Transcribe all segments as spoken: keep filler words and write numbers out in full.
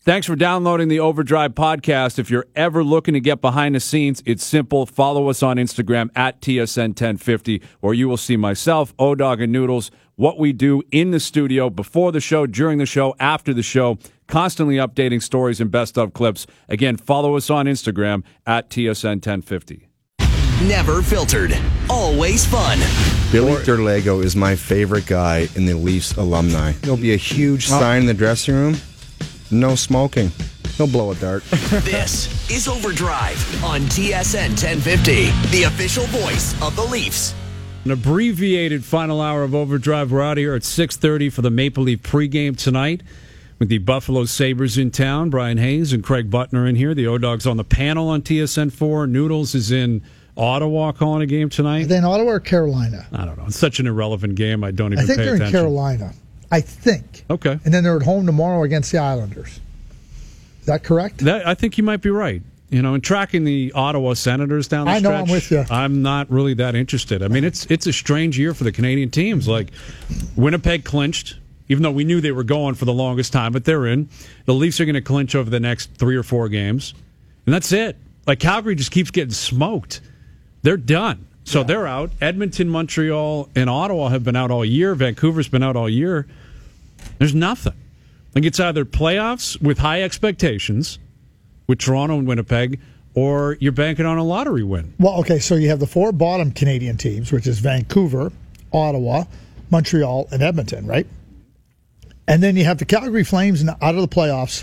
Thanks for downloading the Overdrive podcast. If you're ever looking to get behind the scenes, it's simple. Follow us on Instagram at T S N ten fifty, or you will see myself, O-Dog, and Noodles, what we do in the studio, before the show, during the show, after the show, constantly updating stories and best of clips. Again, follow us on Instagram at T S N ten fifty. Never filtered, always fun. Billy Derlago is my favorite guy in the Leafs alumni. There'll be a huge sign in the dressing room. No smoking. He'll blow a dart. This is Overdrive on T S N ten fifty, the official voice of the Leafs. An abbreviated final hour of Overdrive. We're out here at six thirty for the Maple Leaf pregame tonight with the Buffalo Sabres in town. Brian Hayes and Craig Butner in here. The O-Dogs on the panel on T S N four. Noodles is in Ottawa calling a game tonight. Are they in Ottawa or Carolina? I don't know. It's such an irrelevant game. I don't even I think pay they're attention. in Carolina. I think. Okay. And then they're at home tomorrow against the Islanders. Is that correct? That, I think you might be right. You know, in tracking the Ottawa Senators down the I know, stretch, I'm with you. I'm not really that interested. I mean, it's it's a strange year for the Canadian teams. Like, Winnipeg clinched, even though we knew they were going for the longest time, but they're in. The Leafs are going to clinch over the next three or four games, and that's it. Like, Calgary just keeps getting smoked. They're done. So yeah. They're out. Edmonton, Montreal, and Ottawa have been out all year. Vancouver's been out all year. There's nothing. Like, it's either playoffs with high expectations with Toronto and Winnipeg, or you're banking on a lottery win. Well, okay, so you have the four bottom Canadian teams, which is Vancouver, Ottawa, Montreal, and Edmonton, right? And then you have the Calgary Flames out of the playoffs,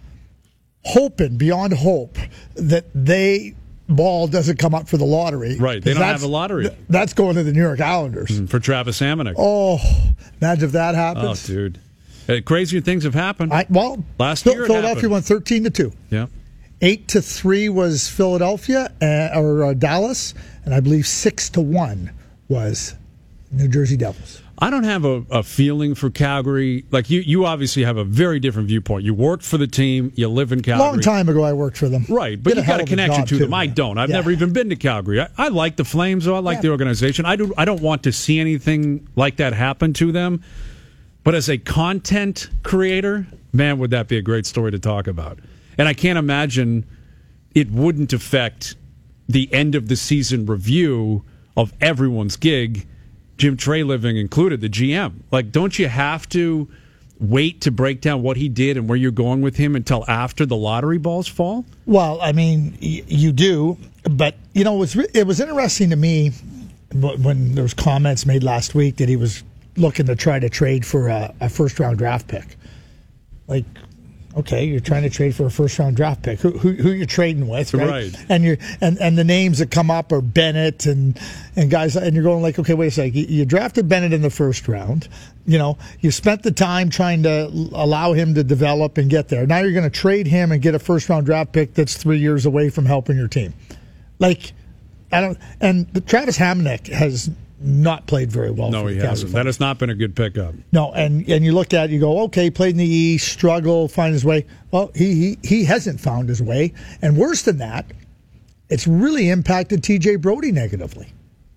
hoping beyond hope that they... ball doesn't come up for the lottery. Right, they don't have a lottery. Th- that's going to the New York Islanders. Mm, for Travis Hamonic. Oh, imagine if that happens. Oh, dude. Uh, crazier things have happened. I, well, last Phil- year it Philadelphia happened. won thirteen to two. Yeah. eight to three was Philadelphia, uh, or uh, Dallas, and I believe six to one was New Jersey Devils. I don't have a, a feeling for Calgary. Like, you, you obviously have a very different viewpoint. You worked for the team. You live in Calgary. Long time ago I worked for them. Right, but Did a you got hell a of a connection job, to too, them. I man. don't. I've Yeah. never even been to Calgary. I, I like the Flames, though. I like Yeah. the organization. I, do, I don't want to see anything like that happen to them. But as a content creator, man, would that be a great story to talk about. And I can't imagine it wouldn't affect the end of the season review of everyone's gig, Jim Treliving included, the G M. Like, don't you have to wait to break down what he did and where you're going with him until after the lottery balls fall? Well, I mean, y- you do, but, you know, it was, re- it was interesting to me when there was comments made last week that he was looking to try to trade for a, a first-round draft pick. Like, okay, you're trying to trade for a first-round draft pick. Who who, who you're trading with, right? Right. And you and, and the names that come up are Bennett and and guys, and you're going like, okay, wait a second. You, you drafted Bennett in the first round. You know, you spent the time trying to allow him to develop and get there. Now you're going to trade him and get a first-round draft pick that's three years away from helping your team. Like, I don't. And Travis Hamonic has not played very well. No, for he the hasn't. Calgary That Flames. has not been a good pickup. No, and, and you look at it, you go, okay, played in the East, struggle, find his way. Well, he, he he hasn't found his way. And worse than that, it's really impacted T J Brody negatively.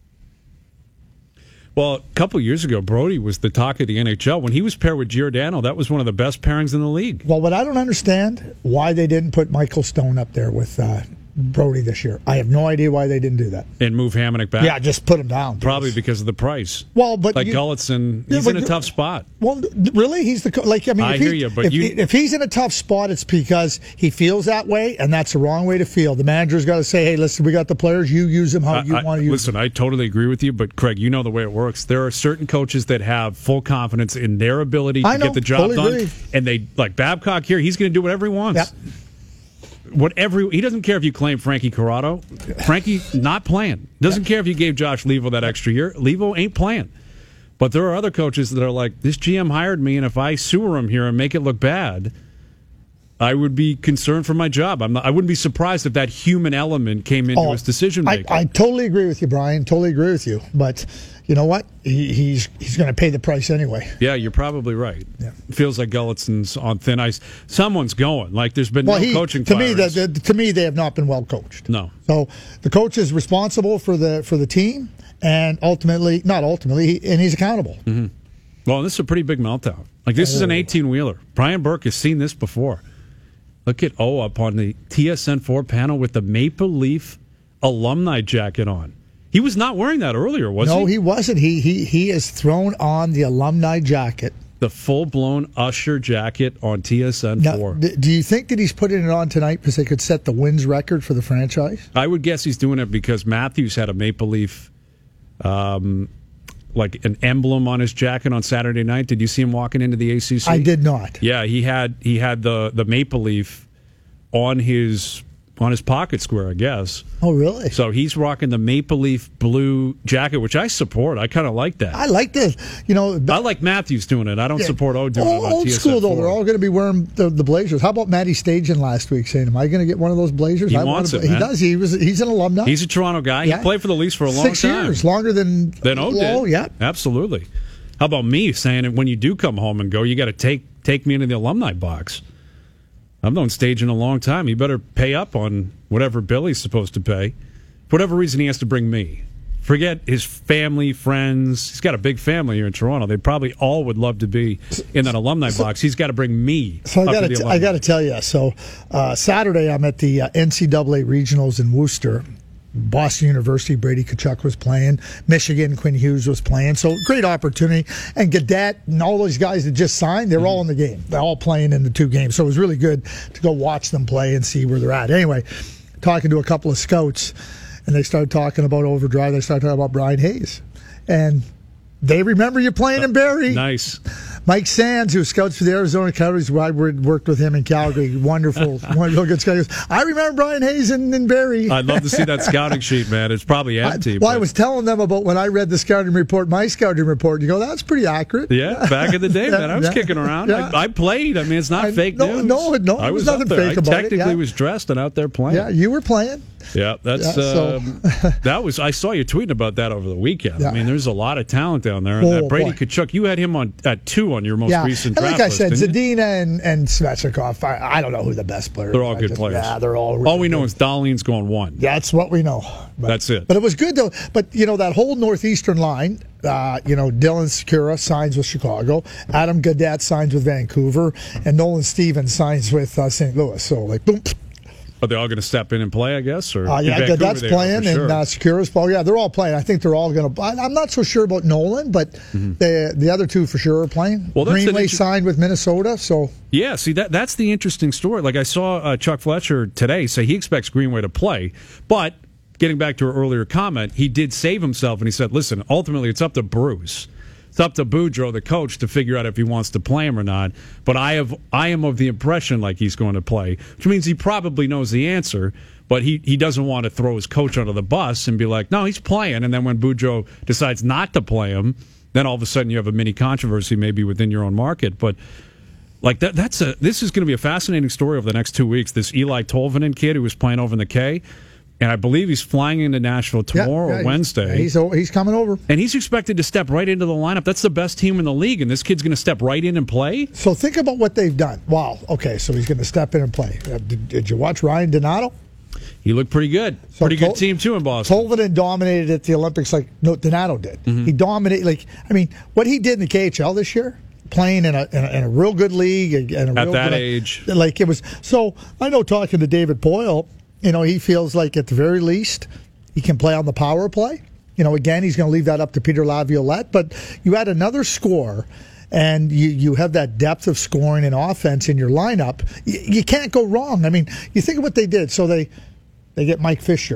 Well, a couple years ago, Brody was the talk of the N H L. When he was paired with Giordano, that was one of the best pairings in the league. Well, what I don't understand, why they didn't put Michael Stone up there with uh, Brody this year. I have no idea why they didn't do that. And move Hamonic back? Yeah, just put him down. Probably because of the price. Well, but like you, Gulletson, Yeah, he's but in a you- tough spot. Well, really, he's the co- like. I mean, I if hear he, you, but if, you- if he's in a tough spot, it's because he feels that way, and that's the wrong way to feel. The manager's got to say, "Hey, listen, we got the players. You use them how I- you I- want to use listen, them." I totally agree with you, but Craig, you know the way it works. There are certain coaches that have full confidence in their ability to I know, get the job totally done, agree. and they like Babcock here. He's going to do whatever he wants. Yep. Whatever he doesn't care if you claim Frankie Corrado. Frankie not playing. Doesn't care if you gave Josh Levo that extra year. Levo ain't playing. But there are other coaches that are like, this G M hired me, and if I sewer him here and make it look bad, I would be concerned for my job. I'm not, I wouldn't be surprised if that human element came into Oh, his decision I, making. I totally agree with you, Brian. Totally agree with you. But you know what? He, he's he's going to pay the price anyway. Yeah, you're probably right. Yeah. It feels like Gulletson's on thin ice. Someone's going. Like there's been Well, no he, coaching to me, firings. the, the, to me, they have not been well coached. No. So the coach is responsible for the for the team, and ultimately, not ultimately, he, and he's accountable. Mm-hmm. Well, this is a pretty big meltdown. Like this Oh. is an eighteen-wheeler. Brian Burke has seen this before. Look at O up on the T S N four panel with the Maple Leaf alumni jacket on. He was not wearing that earlier, was no, he? he wasn't. He he he has thrown on the alumni jacket. The full-blown Usher jacket on T S N four. Now, d- do you think that he's putting it on tonight because they could set the wins record for the franchise? I would guess he's doing it because Matthews had a Maple Leaf, um, like an emblem on his jacket on Saturday night. Did you see him walking into the A C C? I did not. Yeah, he had he had the, the Maple Leaf on his on his pocket square, I guess. Oh, really? So he's rocking the Maple Leaf blue jacket, which I support. I kind of like that. I like this. You know, I like Matthews doing it. I don't yeah. support O doing old, it on old T S N school, though. four. They're all going to be wearing the, the Blazers. How about Matty Stajan last week saying, am I going to get one of those Blazers? He I wants want it, He man. does. He was. He's an alumni. He's a Toronto guy. Yeah. He played for the Leafs for a long Six time. years, longer than Than O did. Oh, yeah. Absolutely. How about me saying it when you do come home and go, you got to take take me into the alumni box. I've known Stajan a long time. He better pay up on whatever bill he's supposed to pay. For whatever reason, he has to bring me. Forget his family, friends. He's got a big family here in Toronto. They probably all would love to be in that alumni so, box. He's got to bring me. So I got got to I got to tell you. So uh, Saturday, I'm at the uh, N C double A regionals in Worcester. Boston University, Brady Tkachuk was playing. Michigan, Quinn Hughes was playing. So great opportunity. And Gaudette and all those guys that just signed, they're mm-hmm. all in the game. They're all playing in the two games. So it was really good to go watch them play and see where they're at. Anyway, talking to a couple of scouts, and they started talking about Overdrive. They started talking about Brian Hayes. And they remember you playing in Barrie. Nice. Mike Sands, who scouts for the Arizona Coyotes, I worked with him in Calgary. Wonderful, one real good scout. He goes, I remember Brian Hayes in, in Barrie. I'd love to see that scouting sheet, man. It's probably empty. I, well, but... I was telling them about when I read the scouting report, my scouting report. You go, that's pretty accurate. Yeah, back in the day, man. I was yeah, kicking around. Yeah. I, I played. I mean, it's not I, fake no, news. No, no, I it was was nothing up there. fake I about technically it. Yeah. was dressed and out there playing. Yeah, you were playing. Yeah, that's Yeah, so- um, that was. I saw you tweeting about that over the weekend. Yeah. I mean, there's a lot of talent down there. And Oh, that Brady boy. Tkachuk, you had him on at two on your most Yeah, recent and draft like I said, list, didn't you? Zadina and, and Svechnikov, I, I don't know who the best players They're all are. good Just- players. Yeah, they're all really All we know good. is Dahlin's going one. That's what we know. But, That's it. But it was good, though. But, you know, that whole northeastern line, uh, you know, Dylan Secura signs with Chicago, Adam Gaudette signs with Vancouver, and Nolan Stevens signs with uh, Saint Louis. So, like, boom. Are they all going to step in and play, I guess? Or Uh, in yeah, Vancouver Gaudette's they are, playing, for sure. and uh, Secura's playing. Yeah, they're all playing. I think they're all going to. I'm not so sure about Nolan, but Mm-hmm. the the other two for sure are playing. Well, that's an Greenway inter- signed with Minnesota, so. Yeah, see, that that's the interesting story. Like, I saw uh, Chuck Fletcher today say he expects Greenway to play, but getting back to her earlier comment, he did save himself, and he said, listen, ultimately it's up to Bruce. It's up to Boudreau, the coach, to figure out if he wants to play him or not. But I have, I am of the impression like he's going to play, which means he probably knows the answer, but he, he doesn't want to throw his coach under the bus and be like, no, he's playing. And then when Boudreau decides not to play him, then all of a sudden you have a mini controversy maybe within your own market. But like that, that's a this is going to be a fascinating story over the next two weeks. This Eli Tolvanen kid who was playing over in the K. And I believe he's flying into Nashville tomorrow Yeah, yeah, or Wednesday. He's, he's he's coming over. And he's expected to step right into the lineup. That's the best team in the league, and this kid's going to step right in and play? So think about what they've done. Wow. Okay, so he's going to step in and play. Uh, did, did you watch Ryan Donato? He looked pretty good. So pretty good Tol- team, too, in Boston. Tolvanen dominated at the Olympics like no, Donato did. Mm-hmm. He dominated. Like I mean, what he did in the K H L this year, playing in a in a, in a real good league and a At real that good, age. like it was. So I know talking to David Poyle, you know, he feels like at the very least he can play on the power play. You know, again, he's going to leave that up to Peter Laviolette. But you add another score, and you, you have that depth of scoring and offense in your lineup. You, you can't go wrong. I mean, you think of what they did. So they they get Mike Fisher.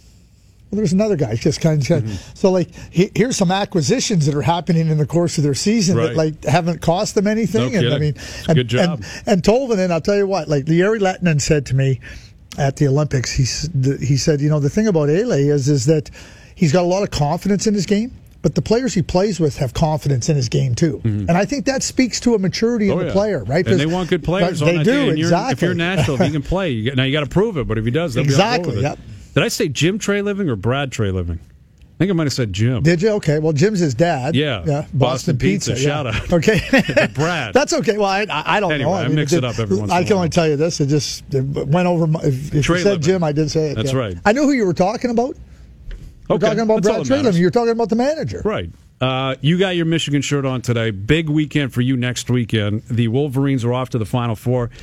Well, there's another guy. Just kind of mm-hmm. so like he, here's some acquisitions that are happening in the course of their season right. that like haven't cost them anything. No and I mean, and, good job. And, and Tolvanen, I'll tell you what. Like Jari Lehtinen said to me at the Olympics, he he said, you know, the thing about Ele is is that he's got a lot of confidence in his game, but the players he plays with have confidence in his game too, mm-hmm. and I think that speaks to a maturity oh, in the yeah. player, right? And they want good players. They on that do team. And exactly. If you're Nashville, if he can play, you get, now you got to prove it. But if he does, they'll exactly. be on board with it. Yep. Did I say Jim Trey Living or Brad Trey Living? I think I might have said Jim. Did you? Okay. Well, Jim's his dad. Yeah. yeah. Boston, Boston Pizza. Pizza. Shout yeah. out. Okay. Brad. That's okay. Well, I, I don't anyway, know. I, I, mean, mix it, it up every once in a I while. can only tell you this. It just it went over. My, if if Trey you said Living. Jim, I did say it. That's yeah. right. I knew who you were talking about. You're okay. talking about That's all Brad that Trey matters. Living. You're talking about the manager. Right. Uh, you got your Michigan shirt on today. Big weekend for you next weekend. The Wolverines are off to the Final Four.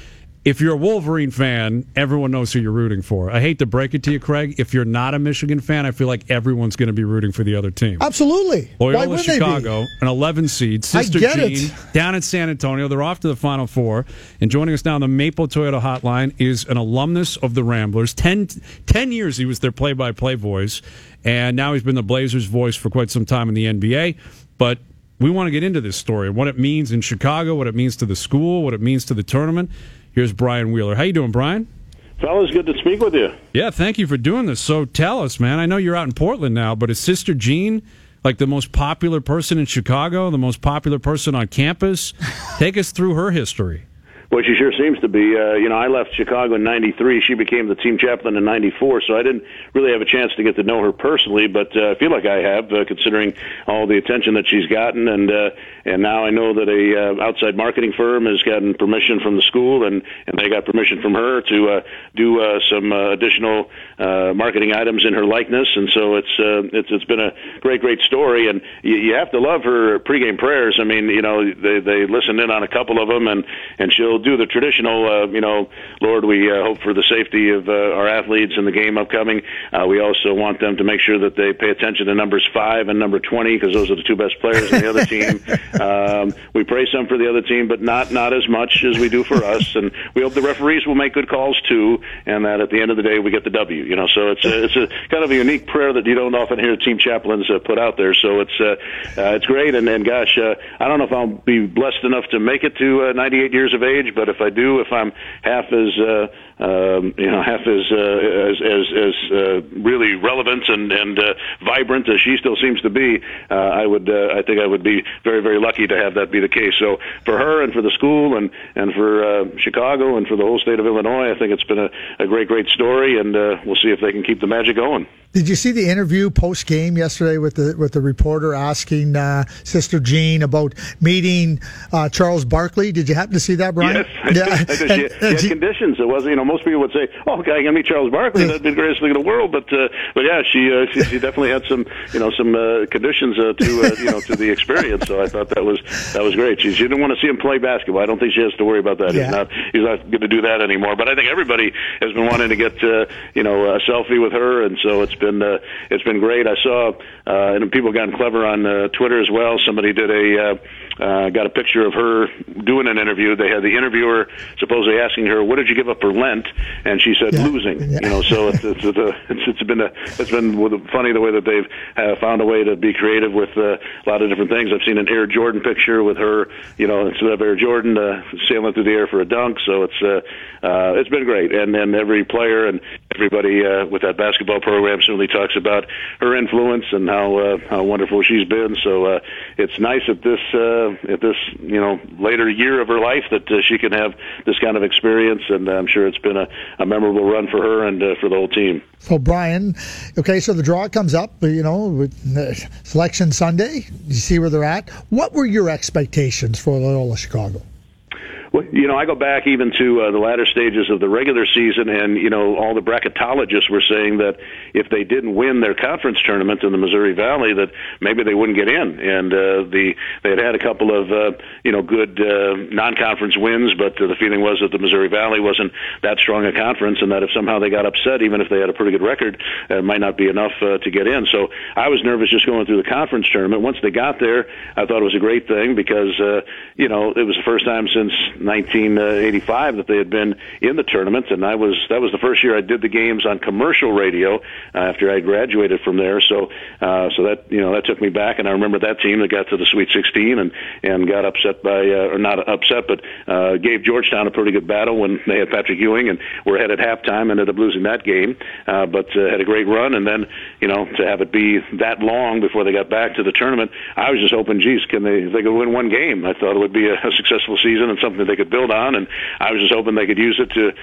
if you're a Wolverine fan, everyone knows who you're rooting for. I hate to break it to you, Craig. If you're not a Michigan fan, I feel like everyone's going to be rooting for the other team. Absolutely. Loyola Why wouldn't Chicago, they be? an eleven seed, Sister I get Jean, it. down in San Antonio. They're off to the Final Four. And joining us now on the Maple Toyota Hotline is an alumnus of the Ramblers. Ten, ten years he was their play-by-play voice, and now he's been the Blazers' voice for quite some time in the N B A. But we want to get into this story and what it means in Chicago, what it means to the school, what it means to the tournament. Here's Brian Wheeler. How you doing, Brian? Fellas, good to speak with you. Yeah, thank you for doing this. So tell us, man, I know you're out in Portland now, but is Sister Jean like the most popular person in Chicago, the most popular person on campus? Take us through her history. Well, she sure seems to be. Uh, you know, I left Chicago in ninety-three. She became the team chaplain in ninety-four, so I didn't really have a chance to get to know her personally, but uh, I feel like I have, uh, considering all the attention that she's gotten. And uh, and now I know that a uh, outside marketing firm has gotten permission from the school, and, and they got permission from her to uh, do uh, some uh, additional uh, marketing items in her likeness. And so it's uh, it's it's been a great, great story. And you, you have to love her pregame prayers. I mean, you know, they, they listen in on a couple of them, and, and she'll do the traditional, uh, you know, Lord, we uh, hope for the safety of uh, our athletes in the game upcoming. Uh, we also want them to make sure that they pay attention to numbers five and number twenty, because those are the two best players in the other team. Um, we pray some for the other team, but not not as much as we do for us. And we hope the referees will make good calls too, and that at the end of the day we get the W. You know, so it's a, it's a kind of a unique prayer that you don't often hear team chaplains uh, put out there. So it's uh, uh, it's great. And, and gosh, uh, I don't know if I'll be blessed enough to make it to uh, ninety-eight years of age, but if I do, if I'm half as uh, um, you know half as uh, as as, as uh, really relevant and and uh, vibrant as she still seems to be, uh, I would uh, I think I would be very very lucky to have that be the case. So for her and for the school and and for uh, Chicago and for the whole state of Illinois, I think it's been a, a great great story, and uh, we'll see if they can keep the magic going. Did you see the interview post game yesterday with the with the reporter asking uh, Sister Jean about meeting uh, Charles Barkley? Did you happen to see that, Brian? Yes, I yeah. did. I did. She, and, she had she, conditions. It wasn't, you know, most people would say, "Oh, okay, I can meet Charles Barkley. That'd be the greatest thing in the world." But, uh, but yeah, she, uh, she she definitely had some, you know, some uh, conditions uh, to uh, you know to the experience. So I thought that was that was great. She, she didn't want to see him play basketball. I don't think she has to worry about that. Yeah. He's not he's not going to do that anymore. But I think everybody has been wanting to get uh, you know a selfie with her, and so it's been uh, it's been great. I saw uh, and people gotten clever on uh, Twitter as well. Somebody did a uh, uh, got a picture of her doing an interview. They had the interviewer supposedly asking her, "What did you give up for Lent?" And she said, yeah. "Losing." Yeah. You know, so it's it's, it's, it's, it's been a, it's been funny the way that they've uh, found a way to be creative with uh, a lot of different things. I've seen an Air Jordan picture with her, you know, instead of Air Jordan uh, sailing through the air for a dunk. So it's uh, uh, it's been great, and then every player and everybody uh, with that basketball program certainly talks about her influence and how uh, how wonderful she's been. So uh, it's nice at this uh, at this you know later year of her life that uh, she can have this kind of experience, and I'm sure it's been a, a memorable run for her and uh, for the whole team. So Brian, okay, so the draw comes up, you know, with Selection Sunday. You see where they're at. What were your expectations for Loyola Chicago? Well, you know, I go back even to uh, the latter stages of the regular season, and, you know, all the bracketologists were saying that if they didn't win their conference tournament in the Missouri Valley, that maybe they wouldn't get in. And uh, the they had had a couple of, uh, you know, good uh, non-conference wins, but uh, the feeling was that the Missouri Valley wasn't that strong a conference, and that if somehow they got upset, even if they had a pretty good record, uh, it might not be enough uh, to get in. So I was nervous just going through the conference tournament. Once they got there, I thought it was a great thing because, uh, you know, it was the first time since nineteen eighty-five that they had been in the tournament, and I was that was the first year I did the games on commercial radio uh, after I graduated from there. So, uh, so that you know that took me back, and I remember that team that got to the Sweet sixteen and and got upset by uh, or not upset, but uh, gave Georgetown a pretty good battle when they had Patrick Ewing and were ahead at halftime. Ended up losing that game, uh, but uh, had a great run, and then you know to have it be that long before they got back to the tournament, I was just hoping, geez, can they if they could win one game? I thought it would be a, a successful season and something they could build on, and I was just hoping they could use it to,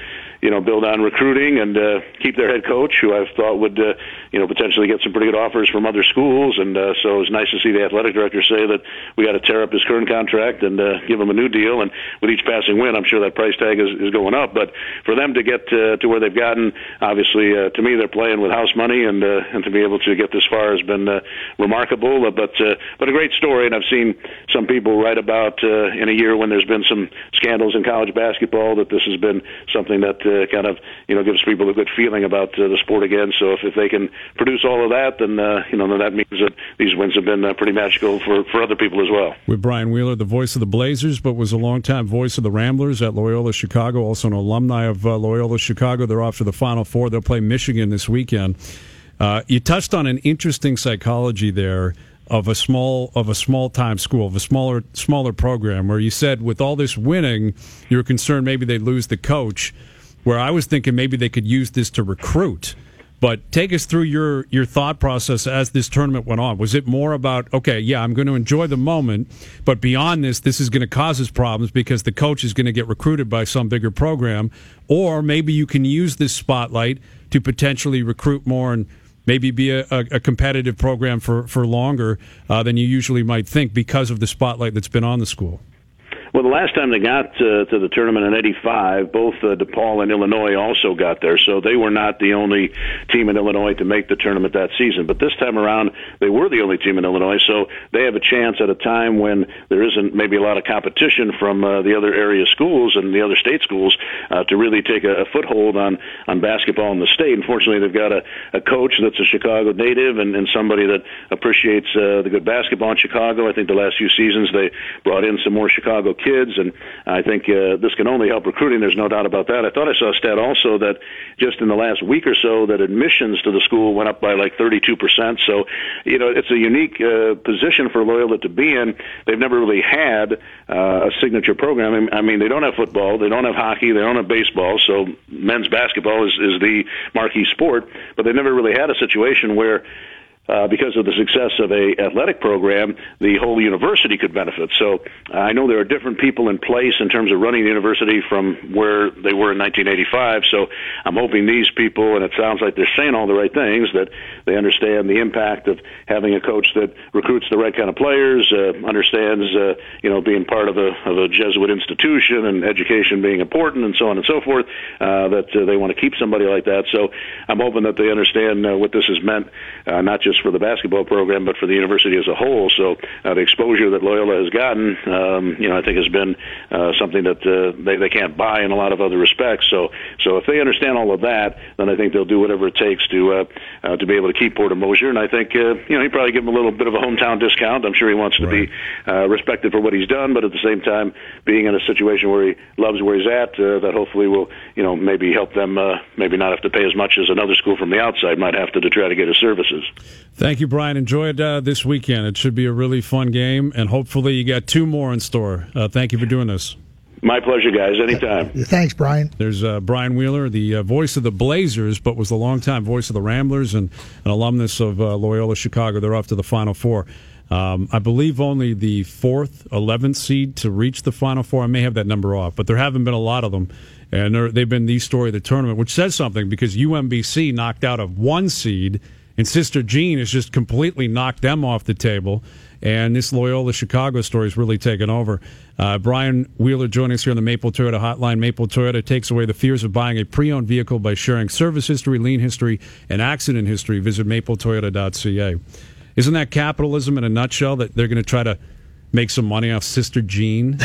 you know, build on recruiting and uh, keep their head coach, who I've thought would, uh, you know, potentially get some pretty good offers from other schools. And uh, so it was nice to see the athletic director say that we got to tear up his current contract and uh, give him a new deal. And with each passing win, I'm sure that price tag is, is going up. But for them to get uh, to where they've gotten, obviously, uh, to me, they're playing with house money, and uh, and to be able to get this far has been uh, remarkable. Uh, but uh, but a great story, and I've seen some people write about uh, in a year when there's been some scandals in college basketball that this has been something that uh, kind of you know gives people a good feeling about uh, the sport again. So if, if they can produce all of that, then uh, you know then that means that these wins have been uh, pretty magical for, for other people as well. With Brian Wheeler, the voice of the Blazers, but was a longtime voice of the Ramblers at Loyola Chicago, also an alumni of uh, Loyola Chicago. They're off to the Final Four. They'll play Michigan this weekend. Uh, you touched on an interesting psychology there of a small of a small time school, of a smaller smaller program, where you said with all this winning, you were concerned maybe they'd lose the coach. Where I was thinking maybe they could use this to recruit. But take us through your, your thought process as this tournament went on. Was it more about, okay, yeah, I'm going to enjoy the moment, but beyond this, this is going to cause us problems because the coach is going to get recruited by some bigger program, or maybe you can use this spotlight to potentially recruit more and maybe be a, a, a competitive program for, for longer uh, than you usually might think because of the spotlight that's been on the school? Well, the last time they got uh, to the tournament in eighty-five, both uh, DePaul and Illinois also got there, so they were not the only team in Illinois to make the tournament that season. But this time around, they were the only team in Illinois, so they have a chance at a time when there isn't maybe a lot of competition from uh, the other area schools and the other state schools uh, to really take a, a foothold on, on basketball in the state. Unfortunately, they've got a, a coach that's a Chicago native and, and somebody that appreciates uh, the good basketball in Chicago. I think the last few seasons they brought in some more Chicago kids, and I think uh, this can only help recruiting. There's no doubt about that. I thought I saw a stat also that just in the last week or so that admissions to the school went up by like thirty-two percent. So, you know, it's a unique uh, position for Loyola to be in. They've never really had uh, a signature program. I mean, they don't have football, they don't have hockey, they don't have baseball, so men's basketball is, is the marquee sport, but they've never really had a situation where Uh, because of the success of a athletic program, the whole university could benefit. So uh, I know there are different people in place in terms of running the university from where they were in nineteen eighty-five. So I'm hoping these people, and it sounds like they're saying all the right things, that they understand the impact of having a coach that recruits the right kind of players, uh, understands, uh, you know, being part of a, of a Jesuit institution and education being important and so on and so forth, uh, that uh, they want to keep somebody like that. So I'm hoping that they understand uh, what this has meant, uh, not just for the basketball program, but for the university as a whole. So uh, the exposure that Loyola has gotten, um, you know, I think has been uh, something that uh, they, they can't buy in a lot of other respects. So, so if they understand all of that, then I think they'll do whatever it takes to uh, uh, to be able to keep Porter Moser. And I think, uh, you know, he probably give him a little bit of a hometown discount. I'm sure he wants to right. be uh, respected for what he's done, but at the same time, being in a situation where he loves where he's at, uh, that hopefully will, you know, maybe help them, uh, maybe not have to pay as much as another school from the outside might have to to try to get his services. Thank you, Brian. Enjoy it uh, this weekend. It should be a really fun game, and hopefully you got two more in store. Uh, thank you for doing this. My pleasure, guys. Anytime. Thanks, Brian. There's uh, Brian Wheeler, the uh, voice of the Blazers, but was the longtime voice of the Ramblers and an alumnus of uh, Loyola Chicago. They're off to the Final Four. Um, I believe only the fourth, eleventh seed to reach the Final Four. I may have that number off, but there haven't been a lot of them. And they've been the story of the tournament, which says something because U M B C knocked out a one seed, and Sister Jean has just completely knocked them off the table. And this Loyola Chicago story is really taken over. Uh, Brian Wheeler joining us here on the Maple Toyota Hotline. Maple Toyota takes away the fears of buying a pre-owned vehicle by sharing service history, lien history, and accident history. Visit maple toyota dot c a. Isn't that capitalism in a nutshell, that they're going to try to make some money off Sister Jean?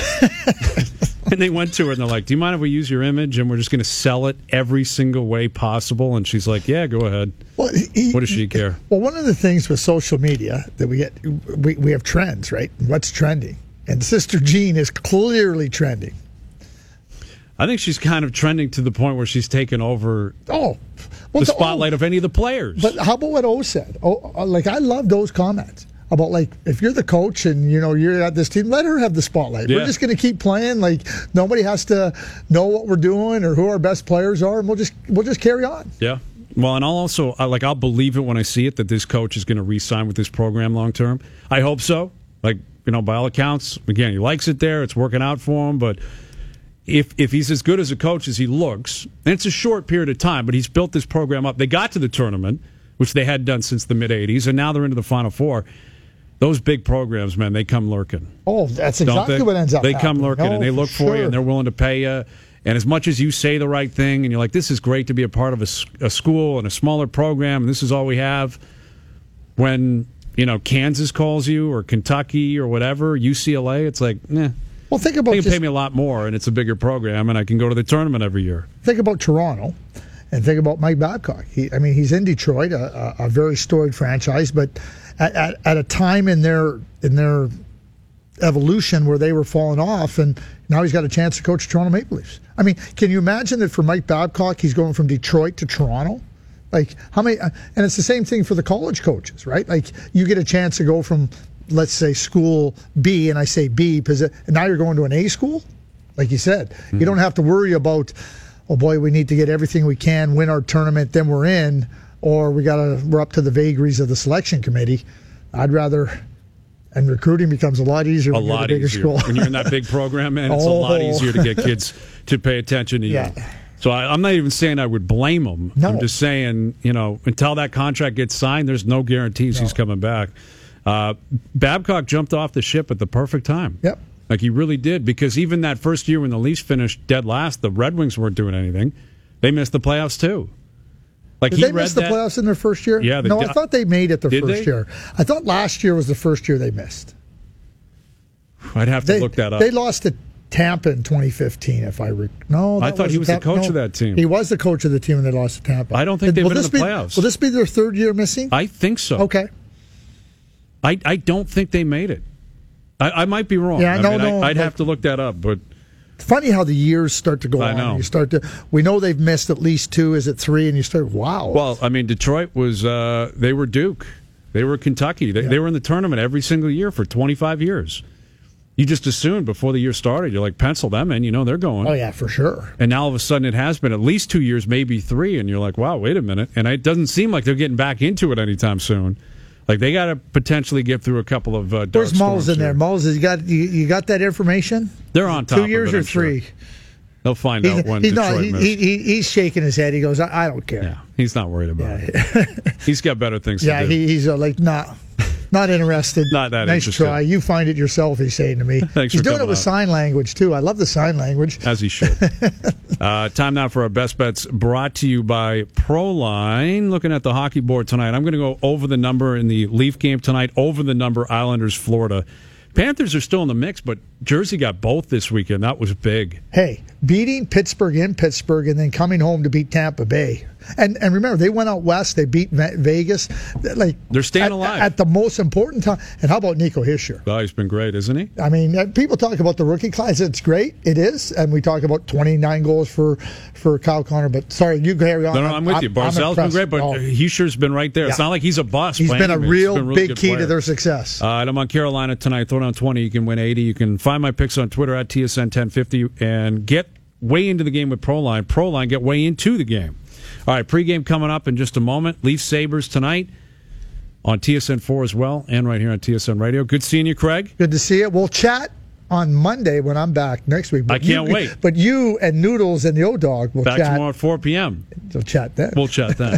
And they went to her and they're like, do you mind if we use your image and we're just going to sell it every single way possible? And she's like, yeah, go ahead. Well, he, what does she care? Well, one of the things with social media that we get, we, we have trends, right? What's trending? And Sister Jean is clearly trending. I think she's kind of trending to the point where she's taken over oh, well, the spotlight o, of any of the players. But how about what O said? Oh, like, I love those comments about, like, if you're the coach and, you know, you're at this team, let her have the spotlight. Yeah. We're just going to keep playing. Like, nobody has to know what we're doing or who our best players are, and we'll just we'll just carry on. Yeah. Well, and I'll also, like, I'll believe it when I see it that this coach is going to re-sign with this program long term. I hope so. Like, you know, by all accounts, again, he likes it there. It's working out for him, but if if he's as good as a coach as he looks, and it's a short period of time, but he's built this program up. They got to the tournament, which they hadn't done since the mid-eighties, and now they're into the Final Four. Those big programs, man, they come lurking. Oh, that's exactly what ends up They happening. come lurking, no, and they look for sure. you, and they're willing to pay you. And as much as you say the right thing, and you're like, this is great to be a part of a, a school and a smaller program, and this is all we have, when, you know, Kansas calls you, or Kentucky, or whatever, U C L A, it's like, nah. Well, think about They can just, pay me a lot more, and it's a bigger program, and I can go to the tournament every year. think about Toronto, and think about Mike Babcock. He, I mean, he's in Detroit, a, a, a very storied franchise, but at, at, at a time in their in their evolution where they were falling off, and now he's got a chance to coach Toronto Maple Leafs. I mean, can you imagine that for Mike Babcock, he's going from Detroit to Toronto? Like, how many? And it's the same thing for the college coaches, right? Like, you get a chance to go from, let's say, school B, and I say B because and now you're going to an A school. Like you said, mm-hmm. you don't have to worry about, oh boy, we need to get everything we can, win our tournament, then we're in, or we got to we're up to the vagaries of the selection committee. I'd rather. And recruiting becomes a lot easier a when you're lot in a bigger easier. school. When you're in that big program, man, it's oh. a lot easier to get kids to pay attention to you. Yeah. So I, I'm not even saying I would blame him. No. I'm just saying, you know, until that contract gets signed, there's no guarantees no. he's coming back. Uh, Babcock jumped off the ship at the perfect time. Yep. Like he really did, because even that first year when the Leafs finished dead last, the Red Wings weren't doing anything. They missed the playoffs too. Like did he they miss the that, playoffs in their first year? Yeah. No, did, I thought they made it the did first they? year. I thought last year was the first year they missed. I'd have to They, look that up. They lost to Tampa in twenty fifteen, if I recall. No, that I thought he was Tampa, the coach no, of that team. He was the coach of the team when they lost to Tampa. I don't think they've will been in this the be, playoffs. Will this be their third year missing? I think so. Okay. I, I don't think they made it. I, I might be wrong. Yeah, I no, mean, no, I, I'd like- have to look that up, but It's funny how the years start to go I on. know. You start to. We know they've missed at least two. Is it three? And you start. Wow. well, I mean, Detroit was uh, they were Duke, they were Kentucky, they, Yeah. they were in the tournament every single year for twenty-five years. You just assumed before the year started, you're like, pencil them in, you know they're going. Oh yeah, for sure. And now all of a sudden it has been at least two years, maybe three, and you're like, wow, wait a minute. And it doesn't seem like they're getting back into it anytime soon. Like they got to potentially get through a couple of uh, dark Where's Mulls storms in there? here. Mulls, you got you, you got that information? They're on top Two of years it, or I'm sure. three? They'll find He's, out when he's Detroit not. He, missed. he, he, he's shaking his head. He goes, I, I don't care. Yeah, he's not worried about Yeah. it. He's got better things Yeah, to do. he, he's uh, like not not interested. Not that nice interested. try. You find it yourself. He's saying to me. Thanks he's for doing it coming with out. sign language too. I love the sign language. As he should. uh, time now for our best bets, brought to you by Proline. Looking at the hockey board tonight, I'm going to go over the number in the Leaf game tonight, over the number Islanders, Florida. Panthers are still in the mix, but Jersey got both this weekend. That was big. Hey, beating Pittsburgh in Pittsburgh and then coming home to beat Tampa Bay. And and remember, they went out west. They beat Ve- Vegas. Like They're staying at, alive. at the most important time. And how about Nico Hischier? Oh, he's been great, isn't he? I mean, uh, people talk about the rookie class. It's great. It is. And we talk about twenty-nine goals for, for Kyle Connor. But sorry, you carry on. No, no, I'm with you. Barzell's been great, but Oh, Hischier's been right there. It's Yeah. not like he's a bust. he's by been a any means. real He's been a really big good key player. to their success. Uh, and I'm on Carolina tonight. Throw down twenty. You can win eighty. You can find my picks on Twitter at T S N ten fifty and get way into the game with Proline. Proline, get way into the game. All right, pregame coming up in just a moment. Leafs Sabres tonight on T S N four as well and right here on T S N Radio. Good seeing you, Craig. Good to see you. We'll chat on Monday when I'm back next week. But I can't you, wait. But you and Noodles and the O-Dog will Back chat. tomorrow at four p.m. We'll chat then. We'll chat then.